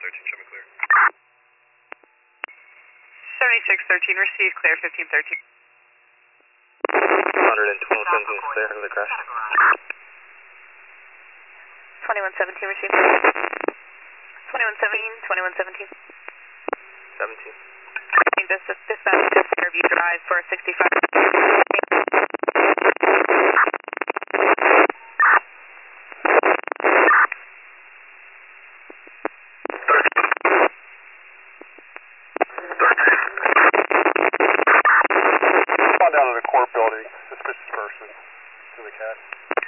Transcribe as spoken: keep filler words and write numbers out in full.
thirteen, show me clear. seventy-six thirteen, receive, clear, fifteen thirteen. one hundred twelve seventeen is clear of the crash. twenty-one seventeen, receive. twenty-one seventeen, twenty-one seventeen. seventeen. This is dispatch, this interview drive for sixty-five. Down to the court building, suspicious person to the cat.